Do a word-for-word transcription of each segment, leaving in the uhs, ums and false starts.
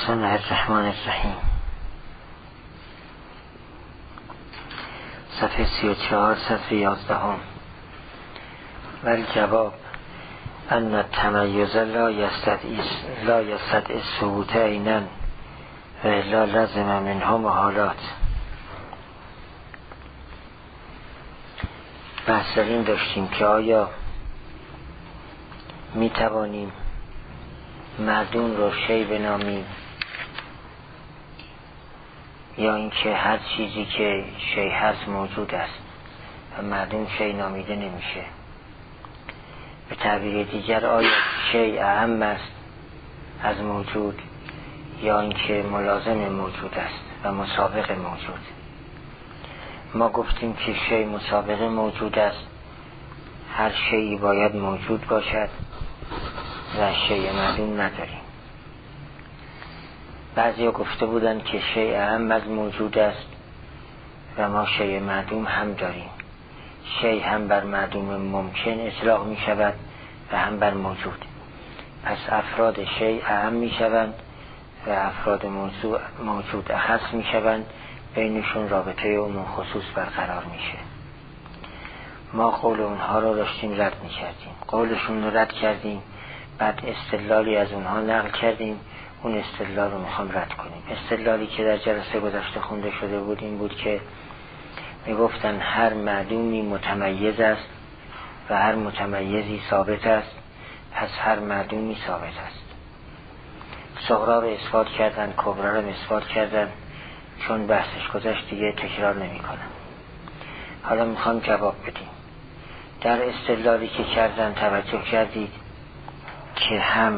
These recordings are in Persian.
بسم الله الرحمن الرحیم. صفحه سی و چهار، صفحه یازدهم. ولی جواب ان التمیز لا یستدعی لا یستدعی ثبوت عینا و الا لزم منها محالات. بحث این داشتیم که آیا می توانیم معدوم رو شی بنامیم یا اینکه هر چیزی که شی هست موجود است و معدوم شی نامیده نمیشه. به تعبیر دیگر آیا شی اهم است از موجود یا اینکه ملازم موجود است و مسابق موجود. ما گفتیم که شی مسابق موجود است، هر شیئی باید موجود باشد و شیء معدوم نداریم. بعضی ها گفته بودند که شیء اهم از موجود است و ما شیء معدوم هم داریم. شیء هم بر معدوم ممکن اطلاق می شود و هم بر موجود. پس افراد شیء اهم می شوند و افراد موضوع موجود اخص می شوند، بینشون رابطه عموم خصوص برقرار میشه. ما قول اونها رو داشتیم رد می کردیم، قولشون رو رد کردیم، بعد استدلالی از اونها نقل کردیم، اون استدلال رو میخوام رد کنیم. استدلالی که در جلسه گذشته خونده شده بود این بود که میگفتن هر معدومی متمیز است و هر متمیزی ثابت است، پس هر معدومی ثابت است. صغرا رو اثبات کردن، کبرا رو اثبات کردن، چون بحثش گذشت دیگه تکرار نمی کنم. حالا میخوام جواب بدیم. در استدلالی که کردن توجه کردید که هم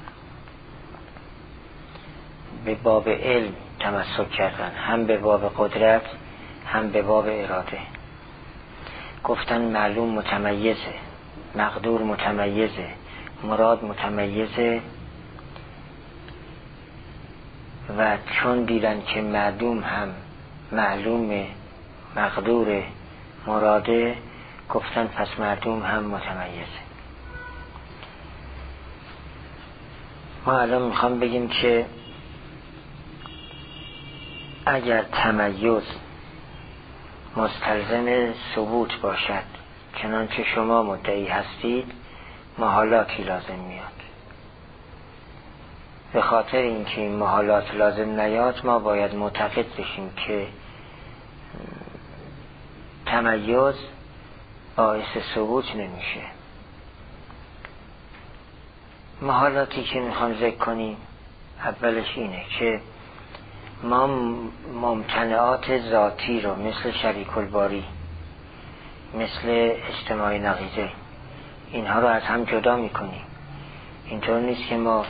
به باب علم تمسک کردن، هم به باب قدرت، هم به باب اراده. گفتن معلوم متمیزه، مقدور متمیزه، مراد متمیزه و چون دیدن که معدوم هم معلوم، مقدور، مراده، گفتن پس معدوم هم متمیزه. ما الان میخوام بگیم که اگر تمیز مستلزم ثبوت باشد چنانچه شما مدعی هستید، محالاتی لازم میاد. به خاطر اینکه این محالات لازم نیاد ما باید معتقد بشیم که تمیز باعث ثبوت نمیشه. محالاتی که میخوام ذکر کنیم اولش اینه که ما ممتنعات ذاتی رو مثل شریک الباری، مثل اجتماع نقیضه، اینها رو از هم جدا میکنیم. اینطور نیست که ما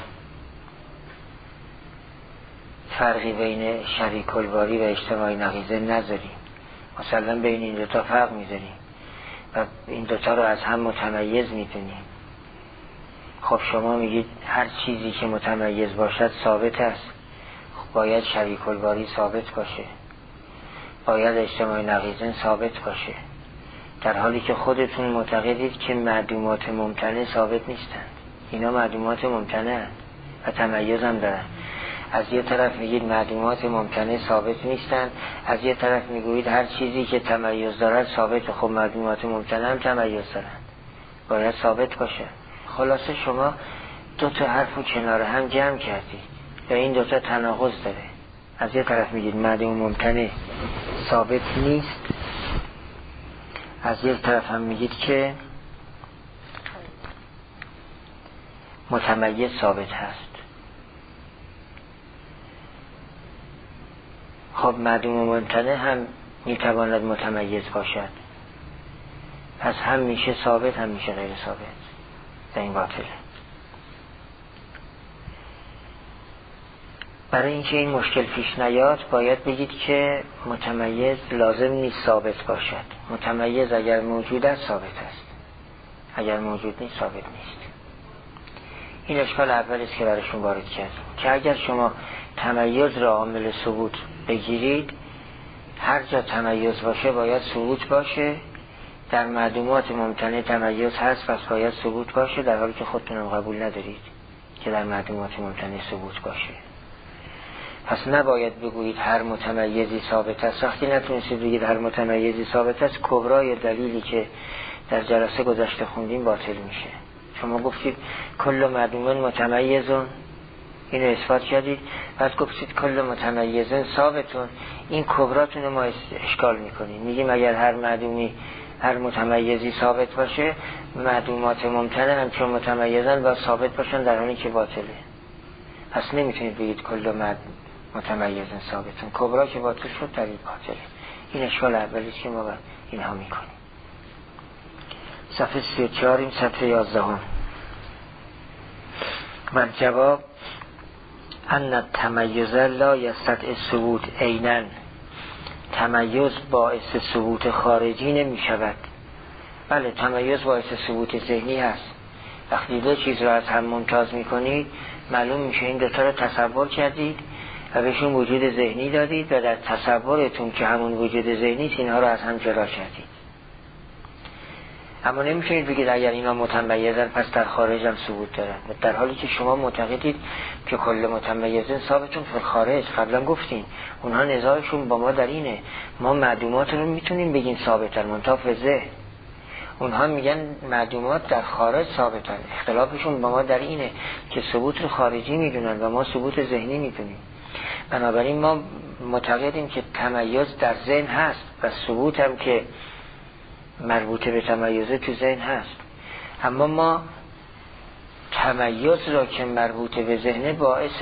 فرقی بین شریک الباری و اجتماع نقیضه نذاریم، مثلا بین این دوتا فرق میذاریم و این دوتا رو از هم متمیز میدونیم. خب شما میگید هر چیزی که متمیز باشد ثابت است، خب باید شریک الباری ثابت باشه، باید اجتماع نقیضه ثابت باشه، در حالی که خودتون معتقدید که معدومات ممتنع ثابت نیستند. اینا معدومات ممتنع و تمیز هم دارن. از یه طرف میگید معدومات ممتنع ثابت نیستند، از یه طرف میگویید هر چیزی که تمیز دارد ثابت. خب معدومات ممتنع هم تمیز دارن، باید ثابت باشه. خلاصه شما دو تا حرفو کنار هم جمع کردید و این دو تا تناقض داره. از یه طرف میگید معدوم ممتنع ثابت نیست، از یک طرف هم میگید که متمیز ثابت هست. خب معدوم ممتنع هم میتواند متمیز باشد، پس هم میشه ثابت هم میشه غیر ثابت و این باطله. برای اینکه این مشکل پیش نیاد باید بگید که متمیز لازم نیست ثابت باشد. متمیز اگر موجود است ثابت است، اگر موجود نیست ثابت نیست. این اشکال اول است که برایشون وارد کردیم که اگر شما تمیز را عامل ثبوت بگیرید، هر جا تمیز باشه باید ثبوت باشه. در معدومات ممتنع تمیز هست پس باید ثبوت باشه، در حالی که خودتونم قبول ندارید که در معدومات ممتنع ثبوت باشه. پس نباید بگویید هر متمیزی ثابت است. وقتی نتونستید بگید هر متمیزی ثابت است، کبرای دلیلی که در جلسه گذشته خوندیم باطل میشه. شما گفتید کل معدوم متمیزون، اینو اثبات کردید، بعد گفتید کل متمیزن ثابتون، این کبراتون ما اشکال میکنیم. میگیم اگر هر معدومی هر متمیزی ثابت باشه، معدومات ممتنع هم چون متمیزن و ثابت باشن در حالی که باطله. پس نمیتونید بگید کل متمیزن ثابتون، کبرا که باطل شد دلیل باطله. این اشکال اولیه که ما اینها میکنیم. صفحه سی و چهار، این صفحه یازده هم. من جواب ان التمیز لا یستدعی ثبوت عیناً، تمیز باعث ثبوت خارجی نمی شود. بله، تمیز باعث ثبوت ذهنی هست. وقتی دو چیز را از هم ممتاز می کنید، معلوم میشه این دوتا را تصور کردید و بهشون وجود ذهنی دادید و در تصورتون که همون وجود ذهنی است اینها را از هم جدا کردید. اما نمیتونید بگید اگر اینا متمیزن پس در خارج هم ثبوت دارن، در حالی که شما معتقدید که کل متمیزن ثابتون فی الخارج. قبلا گفتین اونها نزاعشون با ما در اینه، ما معدومات رو میتونیم بگیم ثابتن منتها فی ذهن، اونها میگن معدومات در خارج ثابتن. اختلافشون با ما در اینه که ثبوت رو خارجی میدونن و ما ثبوت ذهنی میدونیم. بنابراین ما معتقدیم که تمیز در ذهن هست و ثبوت هم که مربوطه به تمیزه تو ذهن هست، اما ما تمیز را که مربوطه به ذهن باعث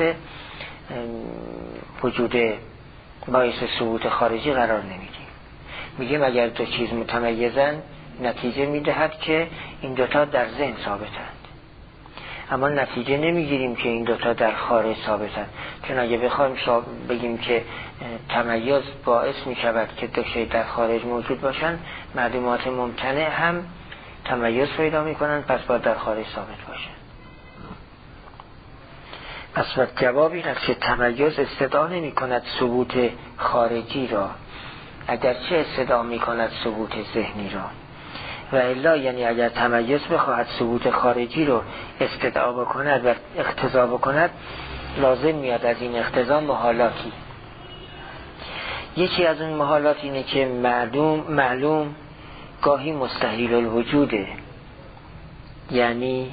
وجود باعث ثبوت خارجی قرار نمیدیم. میگیم اگر دو چیز متمیزن نتیجه میدهد که این دوتا در ذهن ثابتند، اما نتیجه نمیگیریم که این دوتا در خارج ثابتند. چون اگه بخوایم بگیم که تمیز باعث میشود که دو شی در خارج موجود باشن، معدومات ممتنع هم تمیز پیدا میکنن، پس باید در خارج ثابت باشن. پس وقت جواب این است که تمیز استدعا نمی کند ثبوت خارجی را، اگرچه استدعا می کند ثبوت ذهنی را. و الا یعنی اگر تمیز بخواهد ثبوت خارجی رو استدعا بکند و اقتضا بکند، لازم میاد از این اقتضا محالاتی. یکی از اون محالات اینه که معلوم معلوم گاهی مستحیل الوجوده، یعنی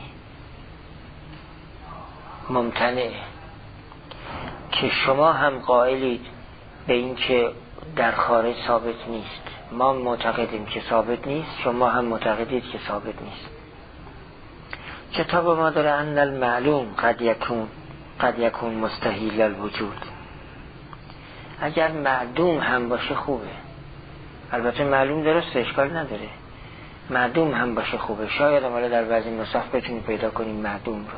ممتنع، که شما هم قائلید به این که در خارج ثابت نیست، ما معتقدیم که ثابت نیست، شما هم معتقدید که ثابت نیست. کتاب ما داره ان المعلوم قد یکون قد یکون مستحیل الوجود. اگر معدوم هم باشه خوبه، البته معلوم درست اشکال نداره، معدوم هم باشه خوبه، شاید امالا در بعضی نسخ بتونی پیدا کنیم معدوم رو.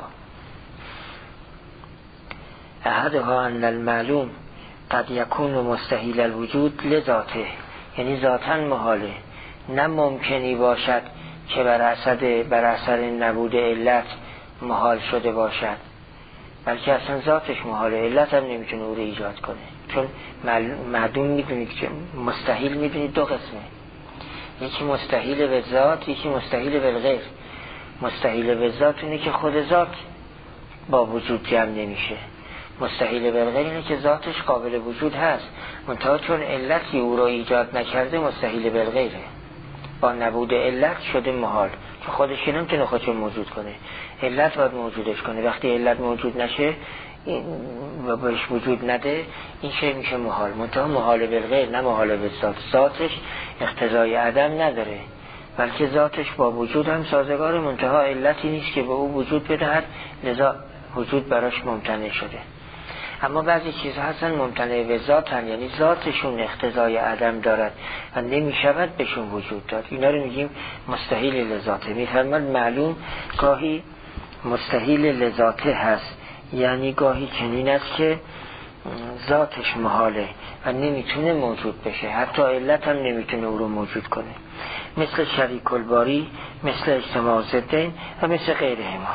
احدها ان المعلوم قد یکون مستحیل الوجود لذاته، یعنی ذاتاً محاله، نه ممکنی باشد که بر اثر بر اثر نبود علت محال شده باشد، بلکه اصلا ذاتش محاله، علت هم نمیتونه او رو ایجاد کنه. چون معدوم میدونید که مستحیل میدونید دو قسمه، یکی مستحیل به ذات، یکی مستحیل به غیر. مستحیل به ذات اینه که خود ذات با وجود جمع نمیشه، مستحیل به غیر اینه که ذاتش قابل وجود هست منتها چون علتی او رو ایجاد نکرده مستحیل به غیره، با نبود علت شده محال، که خودش نمیتونه خودش موجود کنه، علت باید موجودش کنه. وقتی علت موجود نشه و بهش وجود نده، این شی میشه محال، منتها محال به غیر نه محال به ذات. ذاتش اقتضای عدم نداره، بلکه ذاتش با وجود هم سازگار، منتها علتی نیست که به او وجود بدهد، لذا وجود براش ممتنع شده. اما بعضی چیزها هستن ممتنع به ذاتن، یعنی ذاتشون اقتضای عدم دارد و نمیشود بهشون وجود داد، اینا رو میگیم مستحیل لذاته. میفرماد معلوم گاهی مستحیل لذاته هست، یعنی گاهی چنین است که ذاتش محاله و نمیتونه موجود بشه، حتی علت هم نمیتونه او رو موجود کنه، مثل شریک الباری، مثل اجتماع ضدین و مثل غیرهما.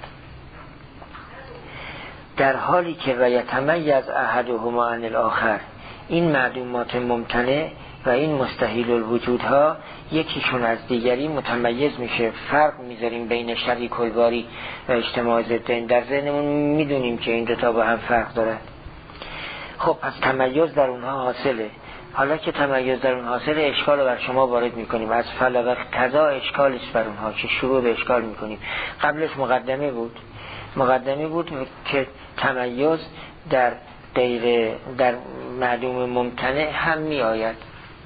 در حالی که و یتمیز احدهما عن الاخر، این معدومات ممتنع و این مستحیل الوجودها یکیشون از دیگری متمیز میشه. فرق میذاریم بین شریک الباری و اجتماع ضدین، در ذهنمون میدونیم که این دوتا با هم فرق دارن. خب از تمیز در اونها حاصله. حالا که تمیز در اون حاصل، اشکال رو بر شما وارد میکنیم. از فلوق تضا اشکال است بر اونها که شروع به اشکال میکنیم. قبلش مقدمه بود مقدمه بود که تمیز در غیر در معدوم ممتنع هم می آید.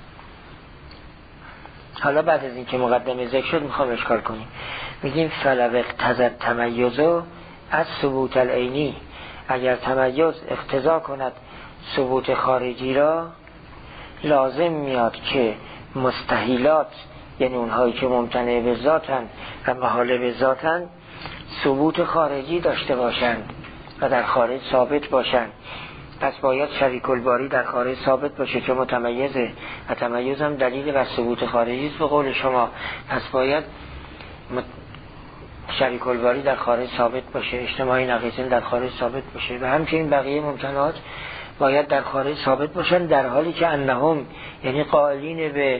حالا بعد از این که مقدمه ذکر شد میخوام اشکال کنیم. میگیم فلوق تضا تمیزو از ثبوت العینی، اگر تمیز اقتضا کند ثبوت خارجی را، لازم میاد که مستحیلات، یعنی اونهایی که ممتنع به ذاتن و محال به ذاتن، ثبوت خارجی داشته باشند و در خارج ثابت باشند. پس باید شریک الباری در خارج ثابت باشه که متمیزه و تمیز هم دلیل بر ثبوت خارجی است به قول شما. پس باید شریک الباری در خارج ثابت باشه، اجتماعی نقیضین در خارج ثابت باشه و همچنین بقیه ممکنات باید در خارج ثابت باشن، در حالی که انهم، یعنی قائلین به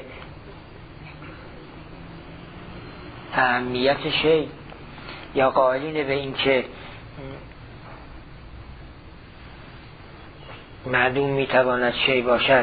اهمیت شی یا قائلین به این که معدوم میتواند شی باشد،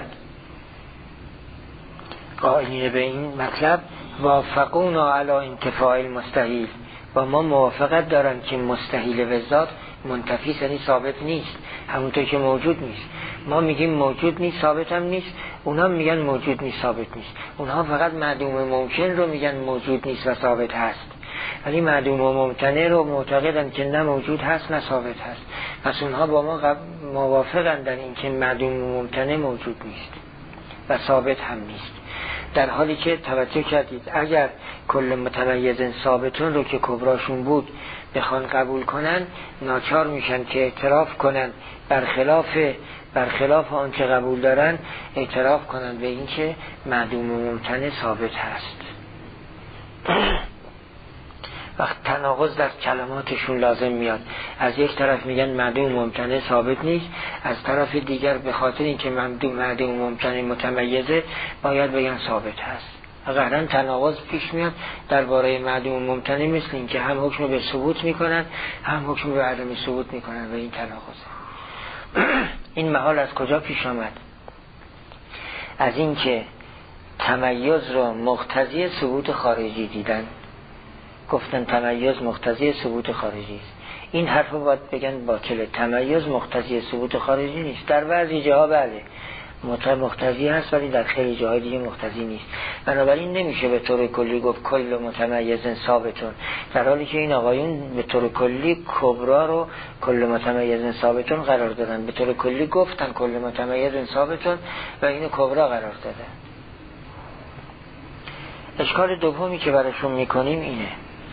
قائلین به این مطلب، وافقونا علی انتفاع المستحیل، با ما موافقت دارن که مستحیل به ذات منتفی، یعنی ثابت نیست، همونطور که موجود نیست. ما میگیم موجود نیست ثابت هم نیست، اونا میگن موجود نیست ثابت نیست. اونها فقط معدوم ممکن رو میگن موجود نیست و ثابت هست، ولی معدوم و ممتنع رو معتقدن که نه موجود هست نه ثابت هست. پس اونها با ما موافقن در این که معدوم و ممتنع موجود نیست و ثابت هم نیست. در حالی که توجه کردید اگر کل متمیز ثابتون رو که کبراشون بود بخوان قبول کنن، ناچار میشن که اعتراف کنن برخلاف برخلاف آن که قبول دارن، اعتراف کنن به این که معدوم و ممتنع ثابت هست. وقت تناقض در کلماتشون لازم میاد. از یک طرف میگن معدوم ممتنع ثابت نیست، از طرف دیگر به خاطر اینکه معدوم ممتنع متمیزه باید بگن ثابت هست. قطعاً تناقض پیش میاد درباره معدوم ممتنع، مثل این که هم حکم به ثبوت میکنن هم حکم به عدم ثبوت میکنن و این تناقضه. این محال از کجا پیش آمد؟ از این که تمیز رو مقتضی ثبوت خارجی دیدن، گفتن تمیز مقتضی ثبوت خارجی است. این حرف رو باید بگن باطله. تمیز مقتضی ثبوت خارجی نیست. در بعضی جاها بله مقتضی هست، ولی در خیلی جاهای دیگه مقتضی نیست. بنابراین نمیشه به طور کلی گفت کل متمیز ثابتون، در حالی که این آقایون به طور کلی کبرا رو کل متمیز ثابتون قرار دادن. به طور کلی گفتن کل متمیز ثابتون و اینو کبرا قرار دادن. اشکال دومی که براشون میکنیم اینه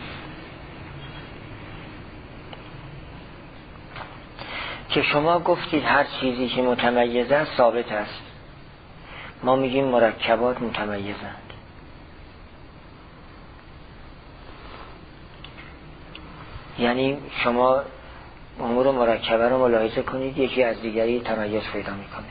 که شما گفتید هر چیزی که متمیز است ثابت است. ما میگیم مرکبات متمیزند. یعنی شما امور مرکبه رو ملاحظه کنید، یکی از دیگری تمیز پیدا میکنه،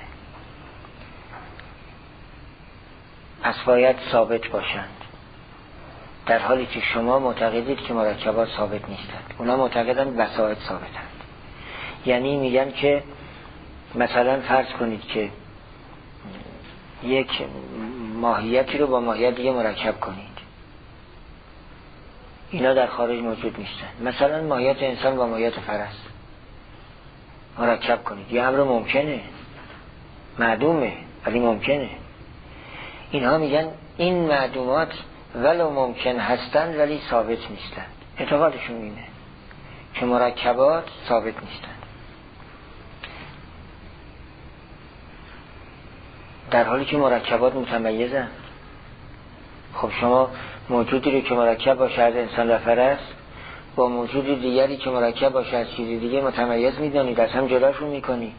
پس باید ثابت باشند، در حالی که شما معتقدید که مرکبات ثابت نیستند. اونا معتقدند وسائط ثابتند. یعنی میگن که مثلا فرض کنید که یک ماهیتی رو با ماهیت دیگه مرکب کنید، اینا در خارج موجود نیستن. مثلا ماهیت انسان با ماهیت فرس مرکب کنید، یه امر ممکنه، معدومه ولی ممکنه. اینها میگن این معدومات ولو ممکن هستن ولی ثابت نیستن. اعتقادشون اینه که مرکبات ثابت نیستن، در حالی که مرکبات متمیزن. خب شما موجودی رو که مرکب باشه از انسان و فرس با موجود دیگری که مرکب باشه از چیزی دیگه متمیز میدونید، از هم جداشون میکنید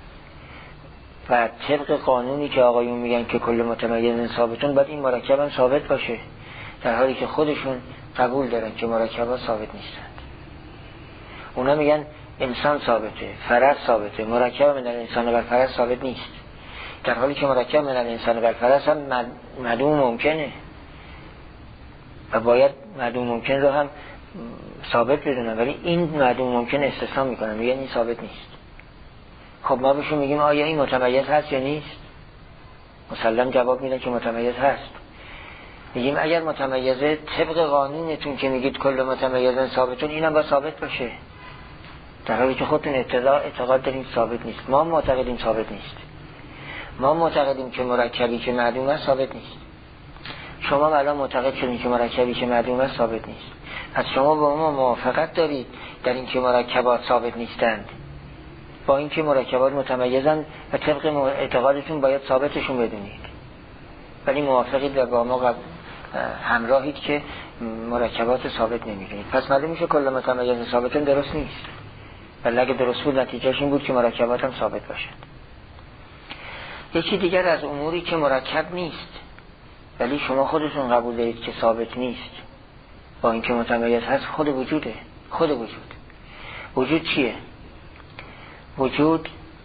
و طبق قانونی که آقایون میگن که کل متمیز ثابتون باید این مرکب هم ثابت باشه، در حالی که خودشون قبول دارن که مرکبات ثابت نیستند. اونا میگن انسان ثابته، فرس ثابته، مرکب من انسان و فرس ثابت نیست، در حالی که مرکب من انسان و فرس هم معدوم ممکنه و باید معدوم ممکن رو هم ثابت بدونن، ولی این معدوم ممکن استثنا میکنن، میگن این ثابت نیست. خب خب ما بهشون میگیم آیا این متمیز هست یا نیست؟ مسلم جواب میدن که متمیز هست. میگیم اگر متمیزه طبق قانونتون که میگید کل متمیزن ثابتون، اینم با ثابت باشه، در حالی که خودتون اعتقاد داریم ثابت نیست. ما معتقدیم ثابت نیست. ما معتقدیم که مرکبی که معدوم است ثابت نیست. شما الان معتقد شدین که مرکبی که معدوم است ثابت نیست. پس شما با ما موافقت دارید در این که مرکبات ثابت نیستند، با اینکه مرکبات متمیزن و طبق اعتقادتون باید ثابتشون بدونید، ولی موافقید و با ما همراهید که مرکبات ثابت نمیدونید. پس معلوم میشه کل متمیز ثابتون درست نیست، ولی اگه درست بود نتیجهش این بود که مرکبات هم ثابت باشد. یکی دیگر از اموری که مرکب نیست ولی شما خودتون قبول دارید که ثابت نیست، با اینکه متمیز هست، خود وجوده. خود وجود وجود چیه؟ وجود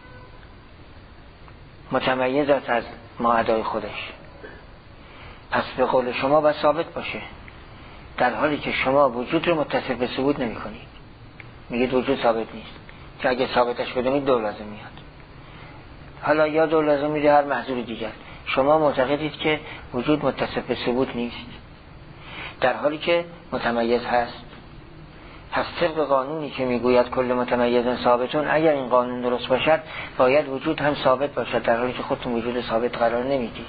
متمیز است از ماعدای خودش، پس به قول شما باید ثابت باشه، در حالی که شما وجود رو متصف به ثبوت نمی کنید. میگید وجود ثابت نیست، که اگه ثابتش بدونید دو لازم میاد. حالا یا دو لازم میده هر محضور دیگر. شما معتقدید که وجود متصف به ثبوت نیست، در حالی که متمیز هست. پس طبق قانونی که میگوید کل متمیز ثابتون، اگر این قانون درست باشد باید وجود هم ثابت باشد، در حالی که خودتون وجود ثابت قرار نمیدید.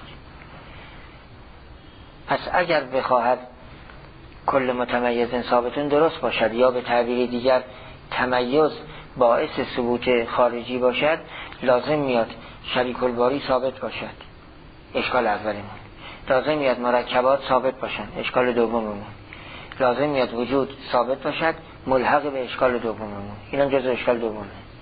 پس اگر بخواهد کل متمیز ثابتون درست باشد، یا به تعبیر دیگر تمیز باعث ثبوت خارجی باشد، لازم میاد شریک الباری ثابت باشد، اشکال اولیمون. لازم میاد مرکبات ثابت باشند، اشکال دوممون. لازم میاد وجود ثابت باشد، ملحق به اشکال دوممون. اینم جزء اشکال دومه.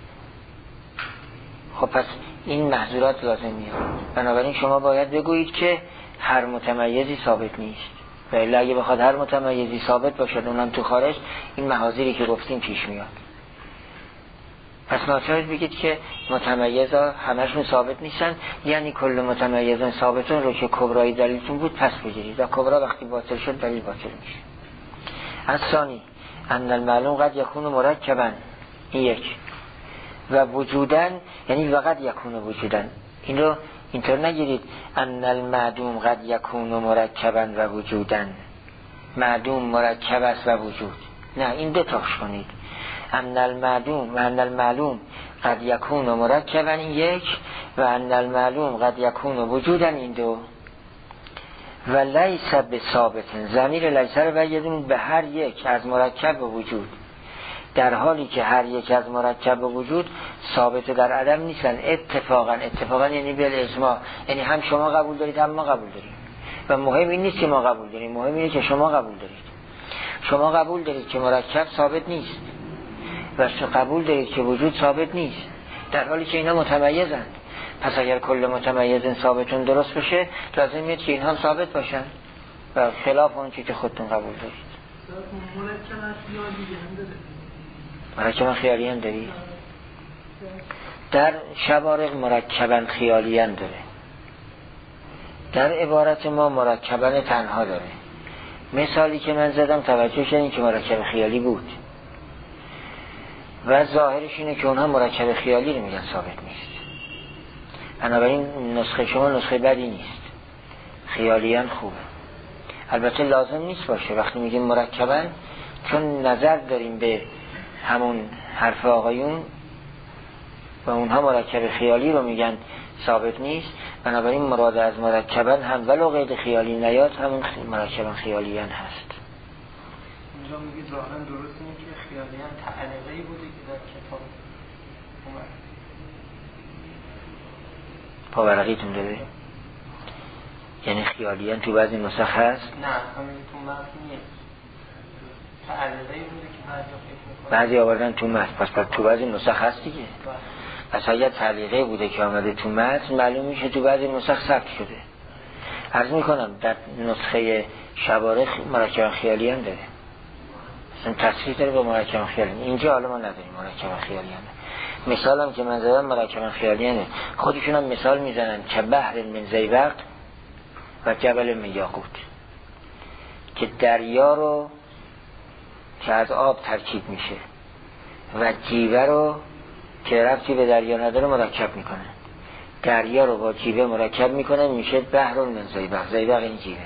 خب پس این محظورات لازم میاد. بنابراین شما باید بگویید که هر متمیزی ثابت نیست، و الا اگه بخواد هر متمیزی ثابت باشد اونم تو خارج، این محاذیری که گفتیم پیش میاد. پس ناچارید بگید که متمیزا همشون ثابت نیستن، یعنی کل متمیزان ثابتون رو که کبرای دلیلتون بود پس بگیرید، و کبرا وقتی باطل شد دلیل باطل میشه. از ثانی ان المعلوم قد یکون مرکبا، این یک، و وجودن یعنی وقت یکون وجودن. این رو اینطور نگیرید ان المعدوم قد یکون مرکبا و وجودن، معدوم مرکب است و وجود، نه، این دو تاش کنید. ان المعدوم و ان المعلوم قد یکون مرکبا، این یک، و ان المعلوم قد یکون وجودا، این دو. و لیس به ثابت، ضمیر لیس رو بگیریم به هر یک از مرکب و وجود، در حالی که هر یک از مرکب و وجود ثابت در عدم نیستن. اتفاقا اتفاقا یعنی بالاجماع، یعنی هم شما قبول دارید هم ما قبول داریم، و مهم این نیست که ما قبول داریم، مهم اینه که شما قبول دارید. شما قبول دارید که مرکب ثابت نیست و قبول دارید که وجود ثابت نیست، در حالی که اینا متمیزند. پس اگر کل متمیز ثابتون درست بشه، لازم میاد که اینها ثابت باشن و خلاف اون چیزی که خودتون قبول دارید. مرکبا خیالی هم دارید؟ در شوارق مرکبا خیالی هم داره، در عبارت ما مرکبا تنها داره. مثالی که من زدم توجه کنید که مرکب خیالی بود، و ظاهرش اینه که اونها مرکب خیالی رو میگن ثابت نیست. بنابراین نسخه شما نسخه بدی نیست، خیالیان خوبه. البته لازم نیست باشه وقتی میگیم مرکبا، چون نظر داریم به همون حرف آقایون و اونها مرکب خیالی رو میگن ثابت نیست. بنابراین مراد از مرکبا هم ولو قید خیالی نیاد، همون مرکبا خیالیان هست. اینجا میگه ظاهرا درست اینه که خیالیان تعلیقی بوده که در کتاب اومد. پاورقیتون داره؟ یعنی خیالیان تو بعضی نسخ هست؟ نه، همین تو متن نیست، تعلیقی بوده که بعضی فکر میکنه بعضی آوردن تو متن، پس پس تو بعضی نسخ هست دیگه. پس اگر تعلیقی بوده که آمده تو متن، معلوم میشه تو بعضی نسخ ثبت شده. عرض میکنم در نسخه شوارق مرکب خیالی هم داره، اصلا تصریح داره با مرکب خیالی. اینجا حالا ما نداریم مرکب خیالی هم. مثال هم که من زدم مرکب خیالی هم خودشون هم مثال میزنن که بحر من زیبق و جبل من یاقوت، که دریا رو که از آب ترکیب میشه و جیوه رو که ربطی به دریا نداره مرکب میکنن. دریا رو با جیوه مرکب میکنن، میشه بحر من زیبق. زیبق این جیوه.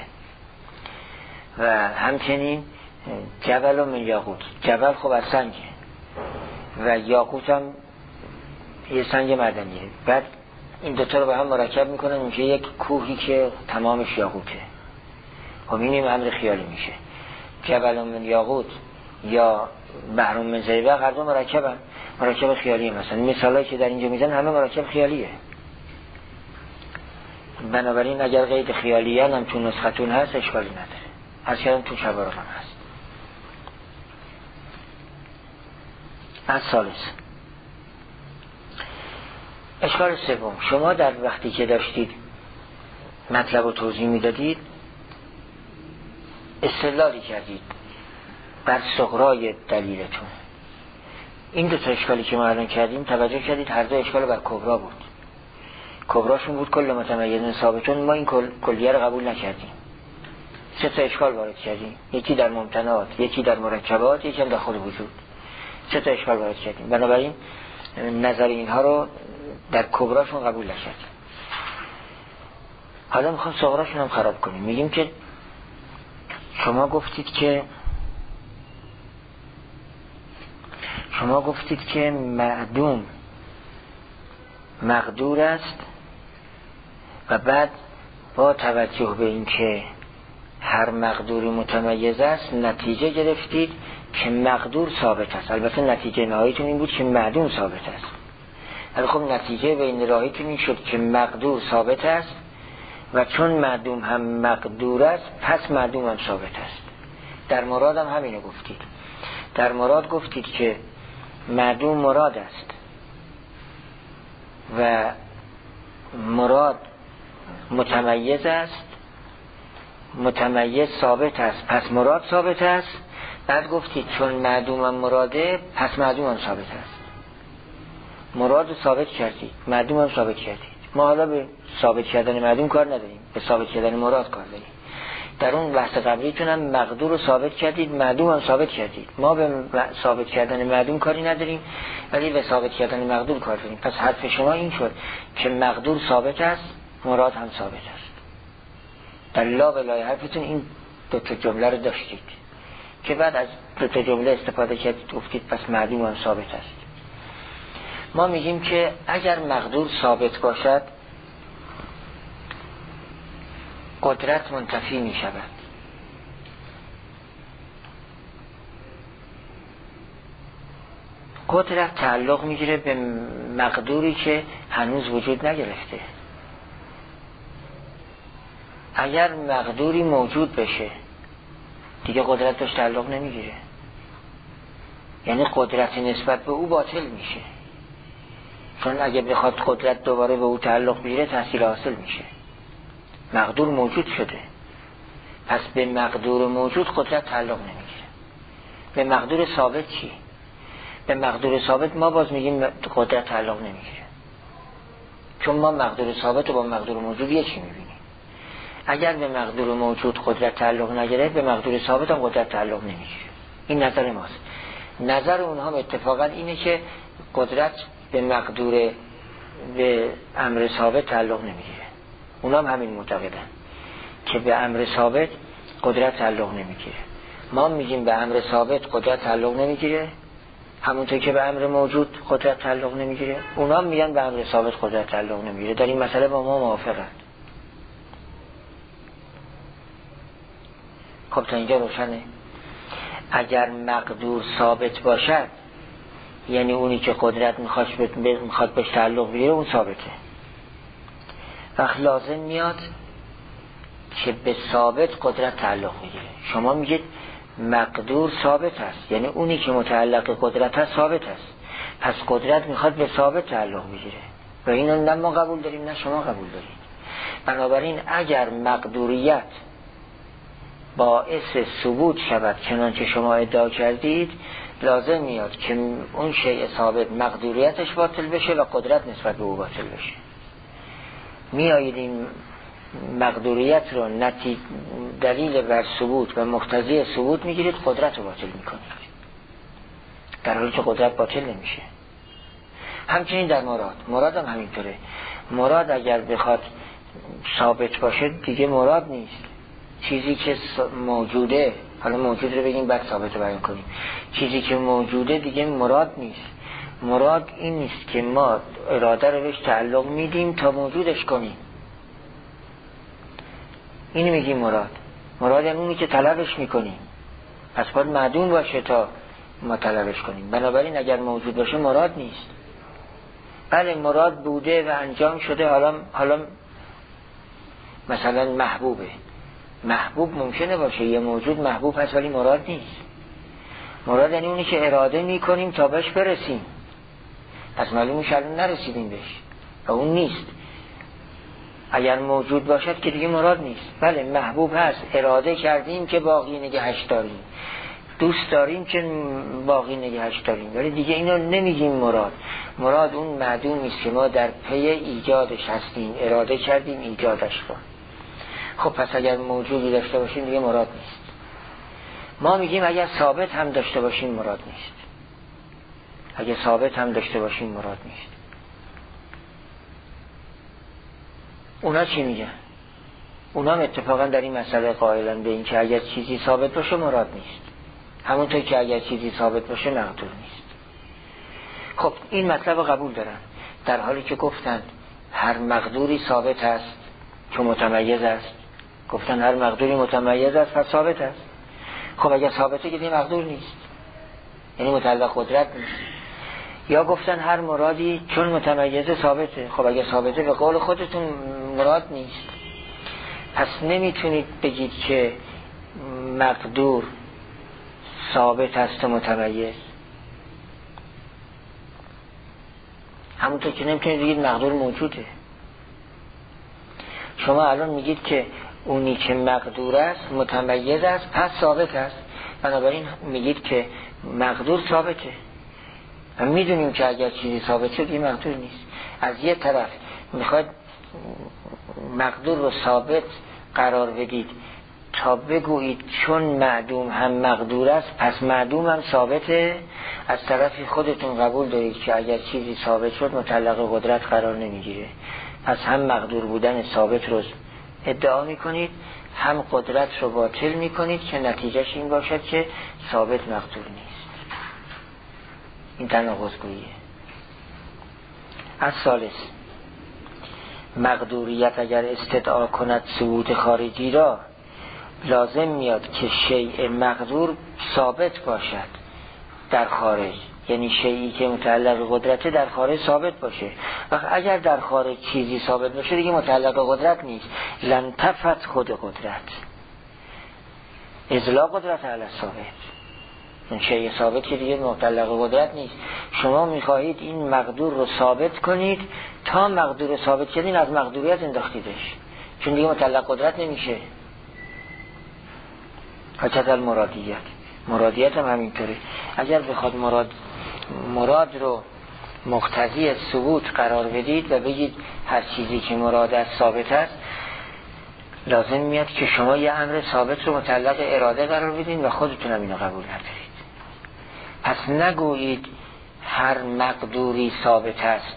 و همچنین جبل من یاقوت. جبل خب از سنگه و یاقوت هم یه سنگ معدنیه. بعد این دوتا رو به هم مرکب میکنن، میشه یک کوهی که تمامش یاقوته. خب این امر خیالی میشه. جبل من یاقوت یا بحر من زیبق هر دو مرکبن، مرکب خیالیه. مثلا مثالایی که در اینجا میزن همه مرکب خیالیه. بنابراین اگر قید خیالیان هم تو نسختون هست اشکالی نداره. هر چیزی تو شبارق هم هست. از ثالث اشکال سوم، شما در وقتی که داشتید مطلب رو توضیح میدادید استدلالی کردید بر صغرای دلیلتون. این دو تا اشکالی که ما الان کردیم توجه کردید هر دو اشکال بر کبرا بود. کبراشون بود کل متمیز ثابتون. ما این کل کلیه رو قبول نکردیم. سه تا اشکال وارد کردیم، یکی در ممتنعات، یکی در مرکبات، یکی هم در خود وجود. سه تا اشکال وارد کردیم. بنابراین نظر اینها رو در کبراشون قبول نکردیم. حالا میخوام صغراشون هم خراب کنیم. میگیم که شما گفتید که شما گفتید که معدوم مقدور است و بعد با توجه به این که هر مقدوری متمیز است نتیجه گرفتید که مقدور ثابت است. البته نتیجه نهاییتون این بود که معدوم ثابت است. ولی خب نتیجه بین راهیتون این شد که مقدور ثابت است و چون معدوم هم مقدور است پس معدوم هم ثابت است. در مراد هم همینو گفتید. در مراد گفتید که معدوم مراد است و مراد متمیز است، متمیز ثابت است پس مراد ثابت است. بعد گفتید چون معدوم هم مراده پس معدوم هم ثابت است. مراد رو ثابت کردید، معدوم هم ثابت کردید. ما حالا به ثابت کردن معدوم کار نداریم، به ثابت کردن مراد کار داریم. در اون بحث قبلیتون هم مقدور رو ثابت کردید، معدوم هم ثابت کردید. ما به ثابت کردن معدوم کاری نداریم ولی به ثابت کردن مقدور کار داریم. پس حرف شما این شد که مقدور ثابت است، مراد هم ثابت است. در لا بلای حرفتون این دو تا جمله رو داشتید که بعد از دو تا جمله استفاده کردید گفتید پس معدوم هم ثابت است. ما میگیم که اگر مقدور ثابت باشد قدرت منتفی می شود. قدرت تعلق میگیره به مقدوری که هنوز وجود نگرفته. اگر مقدوری موجود بشه دیگه قدرت بهش تعلق نمیگیره، یعنی قدرت نسبت به او باطل میشه. چون اگه بخواد قدرت دوباره به او تعلق بگیره تحصیل حاصل میشه. مقدور موجود شده، پس به مقدور موجود قدرت تعلق نمیگیره. به مقدور ثابت چی؟ به مقدور ثابت ما باز میگیم قدرت تعلق نمیگیره، چون ما مقدور ثابت رو با مقدور موجود یکی میبینیم. اگر به مقدور موجود قدرت تعلق نگیره به مقدور ثابت هم قدرت تعلق نمیگیره. این نظر ماست. نظر اونها هم اتفاقا اینه که قدرت به مقدور به امر ثابت تعلق نمیگیره. اونا هم همین معتقدن که به امر ثابت قدرت تعلق نمیگیره. ما میگیم به امر ثابت قدرت تعلق نمیگیره، همونطور که به امر موجود قدرت تعلق نمیگیره. اونا هم میگن به امر ثابت قدرت تعلق نمیگیره. در این مسئله با ما موافقن. خب تا اینجا روشنه. اگر مقدور ثابت باشد یعنی اونی که قدرت میخواد بهش تعلق بگیره اون ثابته. وقت لازم میاد که به ثابت قدرت تعلق میگیره. شما میگید مقدور ثابت است، یعنی اونی که متعلق قدرت است ثابت است، پس قدرت میخواد به ثابت تعلق میگیره و اینو نه ما قبول داریم نه شما قبول دارید. بنابراین اگر مقدوریت باعث ثبوت شود چنانچه شما ادعا کردید، لازم میاد که اون شیء ثابت مقدوریتش باطل بشه و قدرت نسبت به او باطل بشه. میایید این مقدوریت رو نتیجه دلیل بر ثبوت و مقتضی ثبوت میگیرید، قدرت رو باطل میکنید، در حالی که قدرت باطل نمیشه. همچنین در مراد، مراد هم همینطوره. مراد اگر بخواد ثابت باشه دیگه مراد نیست. چیزی که موجوده، حالا موجود رو بگیم بعد ثابت رو بیان کنیم، چیزی که موجوده دیگه مراد نیست. مراد این نیست که ما اراده رو بهش تعلق میدیم تا موجودش کنیم، اینو میگیم مراد. مراد یعنی اونی که طلبش میکنیم، پس باید معدوم باشه تا ما طلبش کنیم. بنابراین اگر موجود باشه مراد نیست. بله مراد بوده و انجام شده، حالا حالا مثلا محبوبه، محبوب ممکنه باشه یه موجود محبوب هست ولی مراد نیست. مراد یعنی اونی که اراده میکنیم تا بهش برسیم، پس معلومه الان نرسیدیم بهش و اون نیست. اگر موجود باشد که دیگه مراد نیست. بله محبوب هست، اراده کردیم که باقی نگهش داریم، دوست داریم که باقی نگهش داریم، ولی دیگه اینو نمیگیم مراد. مراد اون معدومی است که ما در پی ایجادش هستیم، اراده کردیم ایجادش رو. خب پس اگر موجودی داشته باشیم دیگه مراد نیست. ما میگیم اگر ثابت هم داشته باشیم مراد نیست. اگر ثابت هم داشته باشیم مراد نیست. اونا چی میگن؟ اونا هم اتفاقا در این مسئله قائلن به این که اگر چیزی ثابت باشه مراد نیست، همونطور که اگر چیزی ثابت باشه مقدور نیست. خب این مطلب قبول دارن، در حالی که گفتن هر مقدوری ثابت است که متمیز است. گفتن هر مقدوری متمیز است پس ثابت است. خب اگر ثابته که دیگه مقدور نیست، یعنی متعلق قدرت نیست. یا گفتن هر مرادی چون متمیزه ثابته. خب اگر ثابته به قول خودتون مراد نیست، پس نمیتونید بگید که مقدور ثابت است متمیز. همونطور که نمیتونید بگید مقدور موجوده. شما الان میگید که اونی که مقدور است متمیز است پس ثابت است، بنابراین میگید که مقدور ثابته. هم میدونیم که اگر چیزی ثابت شد این مقدور نیست. از یه طرف میخواد مقدور رو ثابت قرار بدید تا بگویید چون معدوم هم مقدور است پس معدوم هم ثابته. از طرفی خودتون قبول دارید که اگر چیزی ثابت شد متعلق قدرت قرار نمیگیره، پس هم مقدور بودن ثابت رو ادعا میکنید هم قدرت رو باطل میکنید که نتیجهش این باشد که ثابت مقدور نیست. این تناقض گوییه. از ثالث، مقدوریت اگر استدعا کند ثبوت خارجی را لازم میاد که شیء مقدور ثابت باشد در خارج، یعنی شیئی که متعلق قدرته در خارج ثابت باشه. و اگر در خارج چیزی ثابت باشه دیگه متعلق قدرت نیست. لن تفت خود قدرت ازلا قدرت علی ثابت، این شیء ثابت که دیگه متعلق قدرت نیست. شما میخواهید این مقدور رو ثابت کنید، تا مقدور رو ثابت کردین از مقدوریت انداختیدش، چون دیگه متعلق قدرت نمیشه. حجت المرادیت، مرادیت هم همینطوره. اگر بخواد مراد مراد رو مقتضی ثبوت قرار بدید و بگید هر چیزی که مراد است ثابت است، لازم میاد که شما یه امر ثابت رو متعلق اراده قرار بدین و خودتون هم اینو قبول ندارید. پس نگویید هر مقدوری ثابت است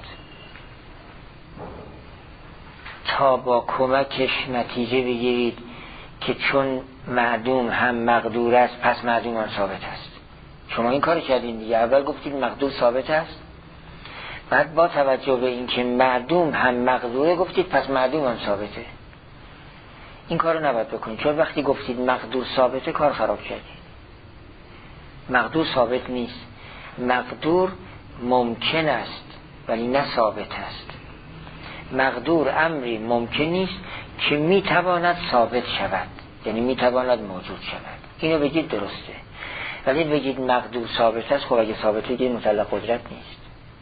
تا با کمکش نتیجه بگیرید که چون معدوم هم مقدور است پس معدوم هم ثابت است. شما این کار کردین دیگه. اول گفتید مقدور ثابت است، بعد با توجه به این که معدوم هم مقدوره گفتید پس معدوم هم ثابته. این کار رو نباید بکنید، چون وقتی گفتید مقدور ثابته کار خراب کردید. مقدور ثابت نیست، مقدور ممکن است ولی نه ثابت است. مقدور امری ممکن نیست که میتواند ثابت شود، یعنی میتواند موجود شود. اینو بگید درسته، ولی بگید مقدور ثابت است، خب اگه ثابت بگید مطلق قدرت نیست.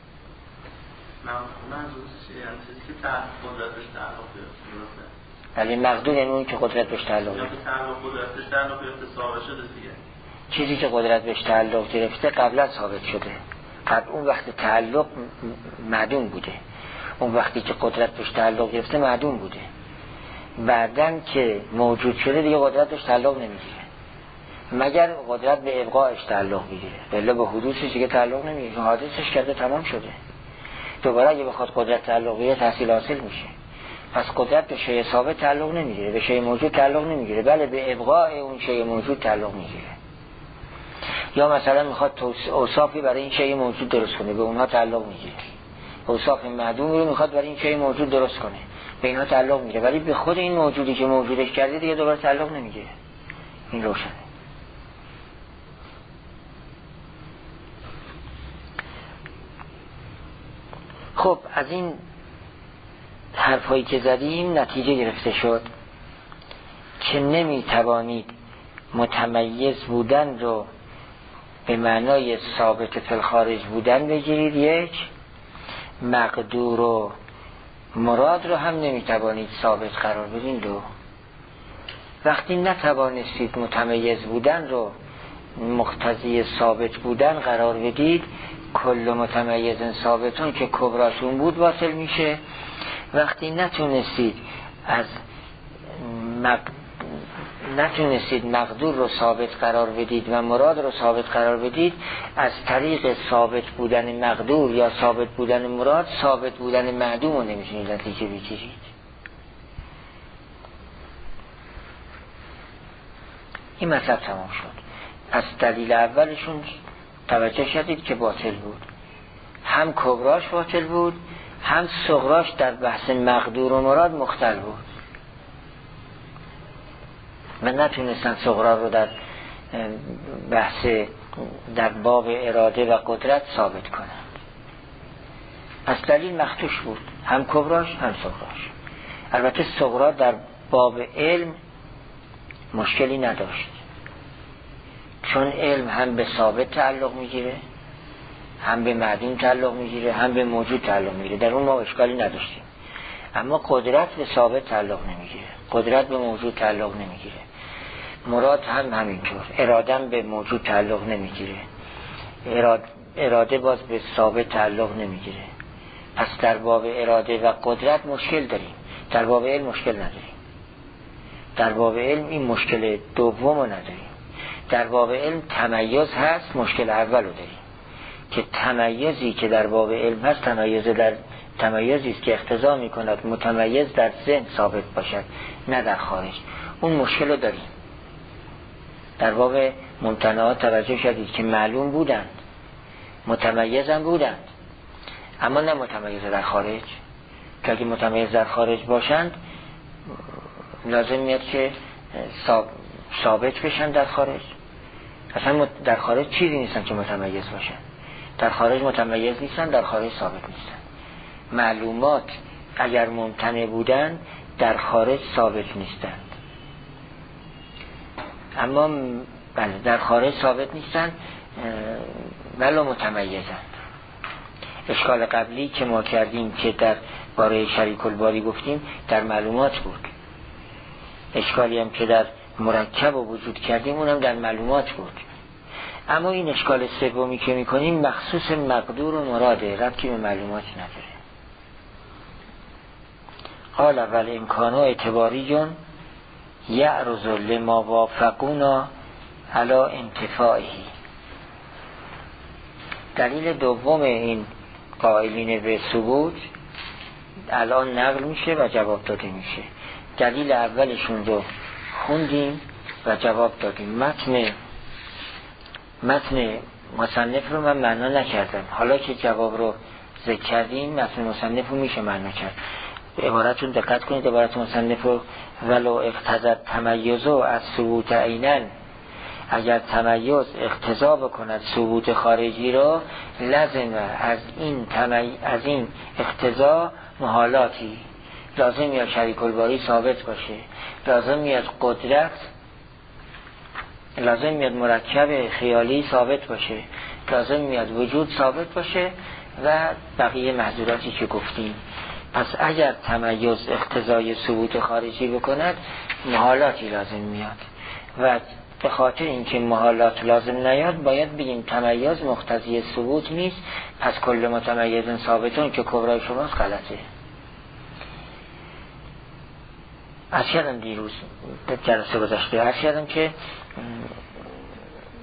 منظور چیه؟ یعنی چیزی که تعلق قدرتش تعلق گرفته. ولی مقدور یعنی اون که قدرت بهش تعلق گرفته. یا تعلق قدرتش تعلق گرفته ثابت شده دیگه. چیزی که قدرت بهش تعلق گرفته قبلا ثابت شده. قبل اون وقت تعلق معدوم بوده. اون وقتی که قدرت بهش تعلق گرفته معدوم بوده. بعدن که موجود شده دیگه قدرت بهش تعلق نمیگیره. مگر قدرت به ابقاءش تعلق بگیره. بله به حدوثش دیگه تعلق نمیگیره. حادثش کرده تمام شده. دوباره اگه بخواد قدرت تعلق بگیره تحصیل حاصل میشه. پس قدرت به شیء ثابت تعلق نمیگیره، به شیء موجود تعلق نمیگیره، بله به ابقاء اون شیء موجود تعلق میگیره. یا مثلا میخواد اوصافی برای این شیء موجود درست کنه، به اونها تعلق میگیره. اوصاف معدوم رو میخواد برای این شیء موجود درست کنه، به اینها تعلق میگیره، ولی به خود این موجودی که موجودش کرده دیگه دوباره تعلق نمیگیره. این روشنه. خب از این حرفایی که زدیم نتیجه گرفته شد که نمیتوانید متمیز بودن رو به معنای ثابت فی الخارج بودن بگیرید، یک، مقدور و مراد رو هم نمیتوانید ثابت قرار بدین، دو. وقتی نتوانستید متمیز بودن رو مقتضی ثابت بودن قرار بدید، کل متمیز ثابتون که کبراتون بود باطل میشه. وقتی نتونستید از مق... نتونستید مقدور رو ثابت قرار بدید و مراد رو ثابت قرار بدید، از طریق ثابت بودن مقدور یا ثابت بودن مراد ثابت بودن معدوم رو نمیتونید نتیجه بگیرید. این مطلب تمام شد. از دلیل اولشون توجه شدید که باطل بود، هم کبراش باطل بود، هم صغراش در بحث مقدور و مراد مختل بود و نتونستن صغرا رو در بحث در باب اراده و قدرت ثابت کنند. از دلیل مختوش بود، هم کبراش هم صغراش. البته صغرا در باب علم مشکلی نداشت، چون علم هم به ثابت تعلق میگیره، هم به معدوم تعلق میگیره، هم به موجود تعلق میگیره، در اون ما اشکالی نداشتیم. اما قدرت به ثابت تعلق نمیگیره، قدرت به موجود تعلق نمیگیره. مراد هم همینطور، اراده به موجود تعلق نمیگیره، اراده, اراده باز به ثابت تعلق نمیگیره. پس در باب اراده و قدرت مشکل داریم، در باب علم مشکل نداریم. در باب علم این مشکل دوم رو نداریم. در باب علم تمیز هست، مشکل اول رو داریم که تمیزی که در باب علم هست تمیز در تمیزی است که اقتضا میکند متمیز در ذهن ثابت باشد، نه در خارج. اون مشکل رو داریم. در باب ممتنعات توجه شدید که معلوم بودند، متمیز هم بودند، اما نه متمیز در خارج. که اگه متمیز در خارج باشند لازم میاد که ثابت بشن در خارج. اصلا در خارج چیزی نیستن که متمیز باشن، در خارج متمیز نیستن، در خارج ثابت نیستن. معلومات اگر ممتنع بودن در خارج ثابت نیستند، اما بله در خارج ثابت نیستن ولو متمیزن. اشکال قبلی که ما کردیم که در باره شریک الباری گفتیم در معلومات بود، اشکالی هم که در مرکب و وجود کردیم اونم در معلومات بود. اما این اشکال سومی که میکنیم مخصوص مقدور و مراده، ربطی به معلومات نداره. قال اول امکانو اعتباریون یعرض لما وافقونا علی انتفاعی. دلیل دوم این قائلین به ثبوت الان نقل میشه و جواب داده میشه. دلیل اولشون رو خوندیم و جواب دادیم. متن متن مصنف رو من معنا نکردم، حالا که جواب رو ذکر کردیم متن مصنف رو میشه معنا کرد. عبارتون دقت کنید، عبارت مصنف رو ولو اقتضت تمیزو از ثبوت عینن، اگر تمیز اقتضا بکند ثبوت خارجی رو، لازم از این تمی... از این اقتضا محالاتی، لازم میاد شریک الباری ثابت باشه، لازم میاد قدرت، لازم میاد مرکب خیالی ثابت باشه، لازم میاد وجود ثابت باشه و بقیه محظوراتی که گفتیم. پس اگر تمیز اقتضای ثبوت خارجی بکند محالاتی لازم میاد و به خاطر اینکه محالات لازم نیاد باید بگیم تمیز مقتضی ثبوت نیست، پس کل متمیز ثابتون که کبرای شماست غلطه. از کردم دیروز جلسه گذشته از کردم که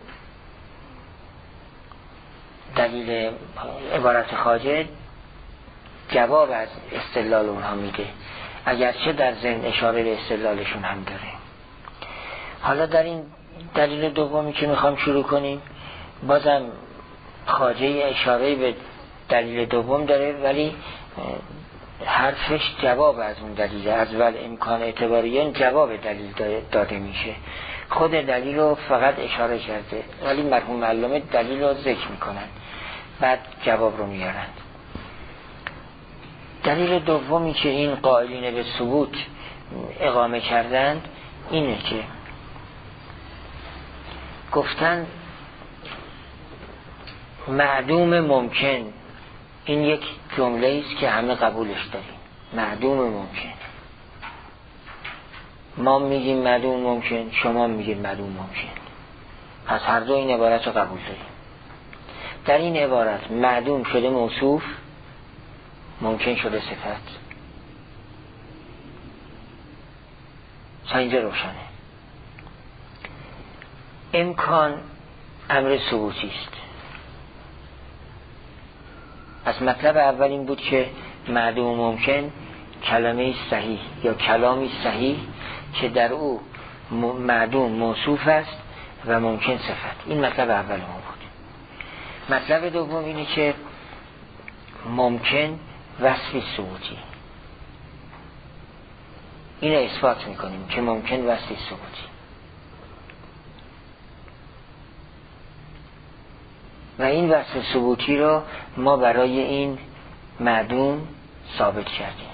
دلیل عبارت خواجه جواب از استدلال اونها میده، اگرچه در ذهن اشاره به استدلالشون هم داره. حالا در این دلیل دومی که میخوام شروع کنیم، بازم خواجه اشاره به دلیل دوم داره، ولی حرفش جواب از اون دلیل، از ول امکان اعتباریان جواب دلیل داده میشه. خود دلیل رو فقط اشاره کرده، ولی مرحوم علامه دلیل رو ذکر میکنن، بعد جواب رو میارن. دلیل دومی که این قائلین به ثبوت اقامه کردند اینه که گفتن معدوم ممکن، این یک جمله است که همه قبولش داریم، معدوم ممکن. ما میگیم معدوم ممکن، شما میگید معدوم ممکن، پس هر دو این عبارت رو قبول داریم. در این عبارت معدوم شده موصوف، ممکن شده صفت. تا اینجا روشنه. امکان امر ثبوتی است. از مطلب اول این بود که معدوم ممکن کلمه صحیح یا کلامی صحیح که در او معدوم موصوف است و ممکن صفت. این مطلب اول ما بود. مطلب دوم اینه که ممکن وصفی ثبوتی. اینو اثبات میکنیم که ممکن وصفی ثبوتی. و این وصف ثبوتی رو ما برای این معدوم ثابت کردیم.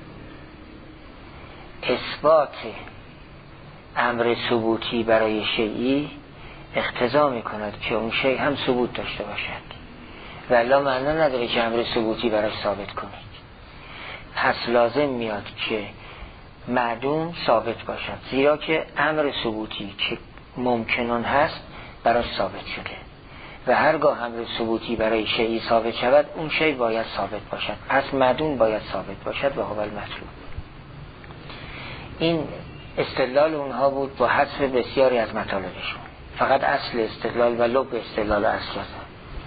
اثبات امر ثبوتی برای شیئی اقتضا میکند که اون شیء هم ثبوت داشته باشد، و الا معنا نداره که امر ثبوتی براش ثابت کنید. پس لازم میاد که معدوم ثابت باشد، زیرا که امر ثبوتی که ممکنون هست براش ثابت شده و هرگاه امر ثبوتی برای شیئی ثابت شود اون شیء باید ثابت باشد، پس معدوم باید ثابت باشد و هو المطلوب. این استدلال اونها بود با حذف بسیاری از مطالبشون. فقط اصل استدلال و لب استدلال اصل کردن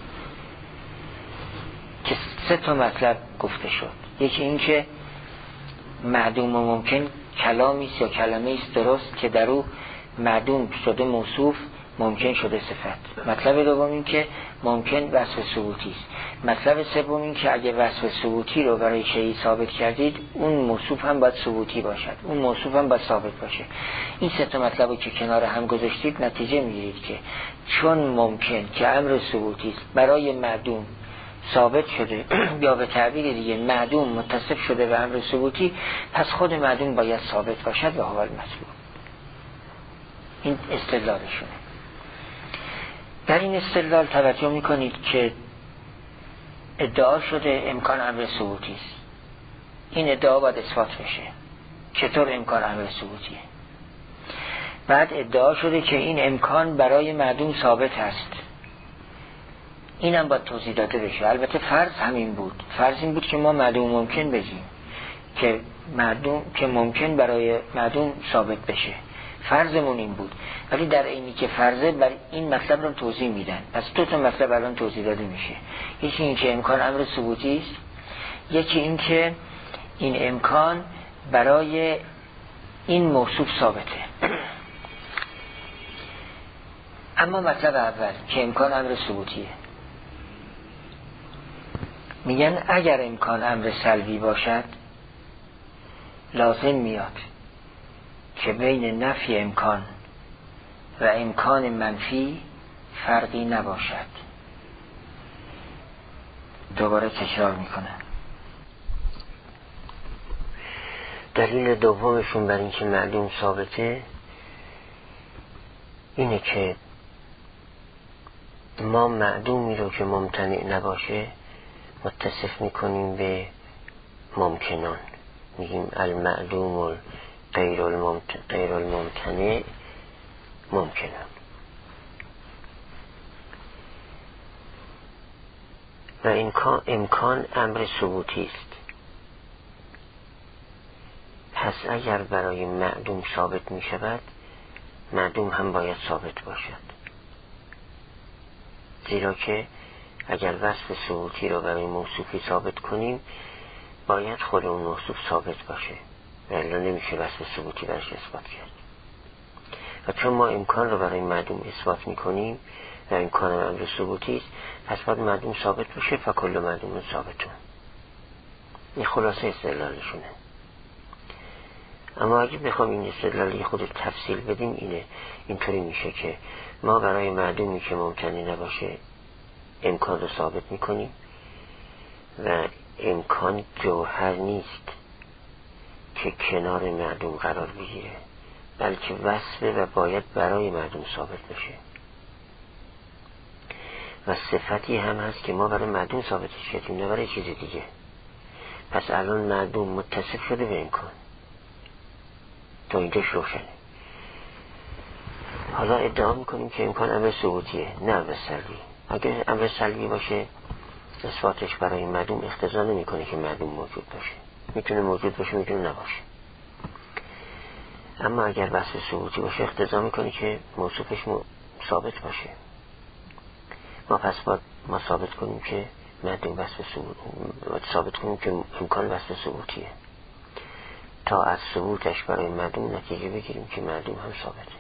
که سه تا مطلب گفته شد. یکی این که معدوم و ممکن کلامی است یا کلمه است درست که در او معدوم شده موصوف، ممکن شده صفت. مطلب دوم این که ممکن وصف ثبوتی است. مطلب سوم این که اگه وصف ثبوتی رو برای شیئی ثابت کردید اون موصوف هم باید ثبوتی باشد، اون موصوف هم باید ثابت باشه. این سه تا مطلب رو که کنار هم گذاشتید نتیجه میگیرید که چون ممکن که امر ثبوتی است برای معدوم ثابت شده یا به تعبیر دیگه معدوم متصف شده به امر ثبوتی، پس خود معدوم باید ثابت باشد و هو المطلوب. این استدلالشونه. در این استدلال توجه میکنید که ادعا شده امکان امر ثبوتی است. این ادعا باید اثبات بشه. چطور امکان امر ثبوتیه؟ بعد ادعا شده که این امکان برای معدوم ثابت است. اینم باید توضیح داده بشه. البته فرض همین بود. فرض این بود که ما معدوم ممکن بگیم که معدوم که ممکن برای معدوم ثابت بشه. فرضمون این بود، ولی در اینی که فرضه بر این مطلب رو توضیح میدن. پس دو تا مطلب الان توضیح داده میشه. یکی این که امکان امر ثبوتی است، یکی این که این امکان برای این موصوف ثابته. اما مطلب اول که امکان امر ثبوتیه، میگن اگر امکان امر سلبی باشد لازم میاد که بین نفی امکان و امکان منفی فرقی نباشد. دوباره تکرار میکنم. دلیل دومشون بر این که معدوم ثابته اینه که ما معدومی رو که ممتنع نباشه متصف میکنیم به ممکنان، میگیم المعدوم غیر الممتنع غیر الممتنع ممکنان. و امکان امکان امر ثبوتی است. پس اگر برای معدوم ثابت می شود معدوم هم باید ثابت باشد، زیرا که اگر وصف ثبوتی را برای موصوفی ثابت کنیم باید خود اون موصوف ثابت باشه و الا نمیشه وصف ثبوتی برش اثبات کرد. و چون ما امکان رو برای معدوم اثبات میکنیم و امکان امر ثبوتی است، پس باید معدوم ثابت باشه و کل معدوم ثابتون. این خلاصه استدلالشونه. اما اگه بخوام این استدلالی خود تفصیل بدیم اینه اینطوری میشه که ما برای معدومی که ممکنه نباشه امکان رو ثابت میکنیم و امکان جوهر نیست که کنار معدوم قرار بگیره، بلکه وصفه و باید برای معدوم ثابت بشه و صفتی هم هست که ما برای معدوم ثابتش کردیم نه برای چیز دیگه. پس الان معدوم متصف شده به امکان. تا اینجاش روشنه. حالا ادعا میکنیم که امکان امر ثبوتیه نه امر سلبی. اگر امر سلبی باشه اثباتش برای معدوم اقتضا نمیکنه که معدوم موجود باشه. میتونه موجود باشه میتونه نباشه. اما اگر وصف ثبوتی باشه اقتضا میکنه که موصوفش ثابت باشه. ما پس باید ما ثابت کنیم که معدوم وصف ثبوتی، ثابت کنیم که امکان وصف ثبوتیه تا از ثبوتش برای معدوم نتیجه بگیریم که معدوم هم ثابته.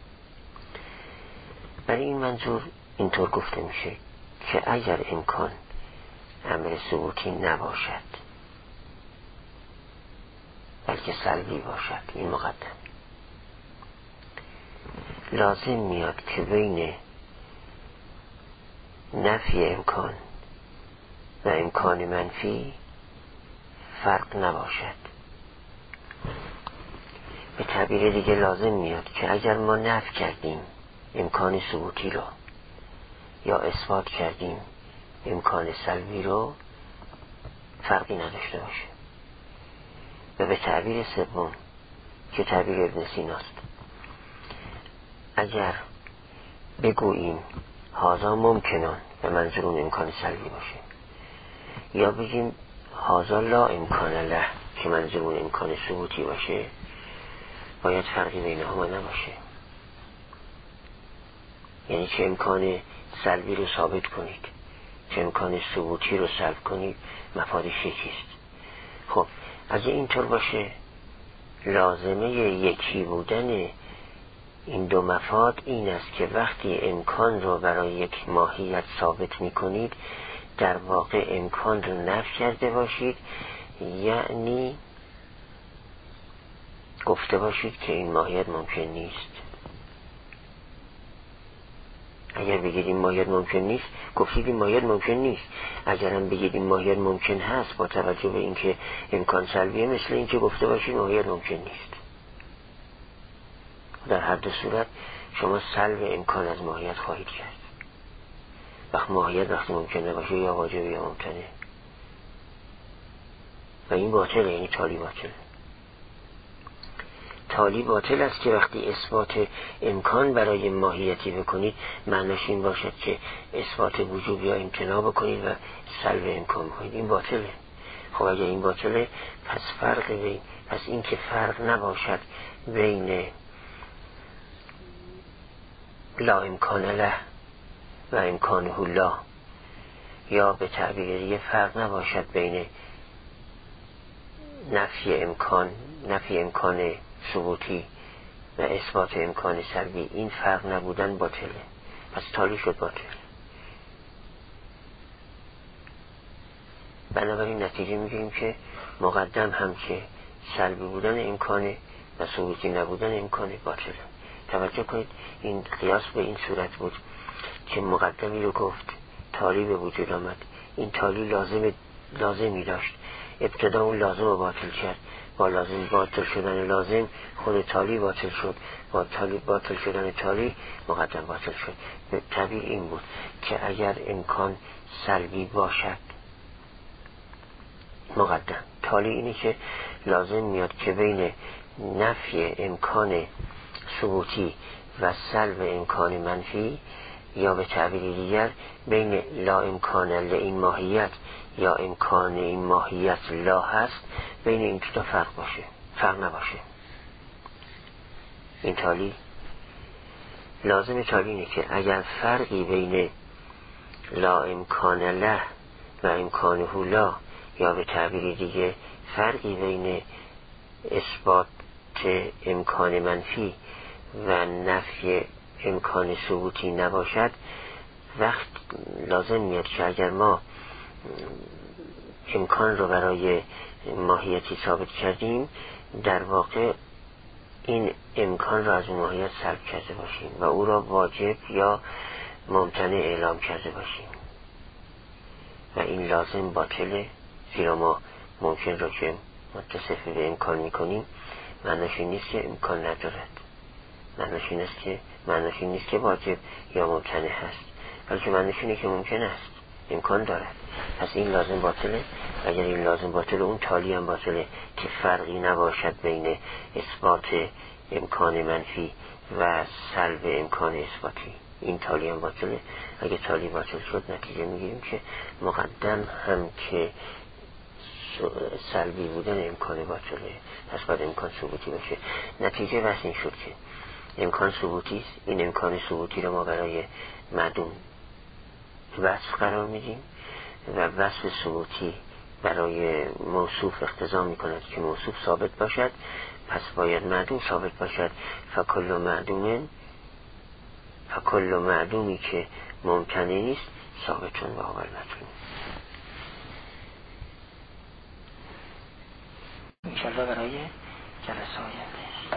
برای این منظور اینطور گفته میشه که اگر امکان امر ثبوتی نباشد بلکه سلبی باشد، این مقدم، لازم میاد که بین نفی امکان و امکان منفی فرق نباشد. به تعبیر دیگه لازم میاد که اگر ما نفی کردیم امکان ثبوتی رو یا اثبات کردیم امکان سلبی رو فرقی نداشته باشه. و به تعبیر سوم که تعبیر ابن سیناست، اگر بگوییم هذا ممکنان و منظورون امکان سلبی باشه یا بگیم هذا لا امکان له که منظورون امکان ثبوتی باشه، باید فرقی بینهما نباشه. یعنی چه امکان سلبی رو ثابت کنید چه امکان ثبوتی رو سلب کنید، مفادش یکیست. خب اگه اینطور باشه لازمه یکی بودن این دو مفاد این است که وقتی امکان رو برای یک ماهیت ثابت می کنید در واقع امکان رو نفی کرده باشید، یعنی گفته باشید که این ماهیت ممکن نیست. اگر بگید این ماهیت ممکن نیست گفتید این ماهیت ممکن نیست. اگر هم بگید این ماهیت ممکن هست با توجه به اینکه امکان سلبیه، مثل اینکه گفته باشید ماهیت ممکن نیست. در هر دو صورت شما سلب امکان از ماهیت خواهید کرد. وقت ماهیت وقتی ممکن نباشه یا واجب یا ممکنه و این باطله، یعنی تالی باطله. تالی باطل است که وقتی اثبات امکان برای ماهیتی بکنید معنیش این باشد که اثبات وجوب یا امتناع بکنید و سلب امکان بکنید. این باطله. خب اگر این باطله پس فرق بین پس این که فرق نباشد بین لا امکان له و امکانه لا، یا به تعبیر دیگه فرق نباشد بین نفی امکان نفی امکان ثبوتی و اثبات امکان سلبی، این فرق نبودن باطله. پس تالی شد باطل. بنابراین نتیجه میگیریم که مقدم هم که سلبی بودن امکانه و ثبوتی نبودن امکانه باطله. توجه کنید این قیاس به این صورت بود که مقدمی رو گفت تالی به وجود آمد. این تالی لازم لازمی داشت، ابتدا اون لازم رو باطل کرد، با لازم باطل شدن لازم خود تالی باطل شد، با تالی باطل شدن تالی مقدم باطل شد. به تعبیر این بود که اگر امکان سلبی باشد مقدم، تالی اینه که لازم میاد که بین نفی امکان ثبوتی و سلب امکان منفی، یا به تعبیر دیگر بین لا امکان این ماهیت یا امکان این ماهیت لا هست، بین این دو فرق باشه، فرق نباشه. این تالی لازم تالی اینه که اگر فرقی بین لا امکان له و امکانه لا، یا به تعبیر دیگه فرقی بین اثبات امکان منفی و نفی امکان ثبوتی نباشد، وقت لازم میاد که اگر ما امکان رو برای ماهیتی ثابت کردیم، در واقع این امکان را از ماهیت سلب کرده باشیم و او را واجب یا ممتنع اعلام کرده باشیم و این لازم باطله، زیرا ما ممکن را که متصف به امکان میکنیم معناش این نیست که امکان ندارد، معناش این است که معناش این نیست که واجب یا ممتنع هست، بلکه معناش اینه که ممکن است، امکان دارد. پس این لازم باطله. اگر این لازم باطله، اون تالی هم باطله که فرقی نباشد بین اثبات امکان منفی و سلب امکان اثباتی. این تالی هم باطله. اگر تالی باطل شد، نتیجه میگیریم که مقدم هم که سلبی بودن امکان باطله، پس باید امکان ثبوتی باشه. نتیجه بس این شد که امکان ثبوتی است. این امکان ثبوتی رو ما برای معدوم وصف قرار میدیم و وصف ثبوتی برای موصوف اقتضا میکند که موصوف ثابت باشد، پس باید معدوم ثابت باشد. فکل معدوم فکل معدومی که ممکنه نیست ثابتون و اول مطلوب. انشالله برای جلسه آینده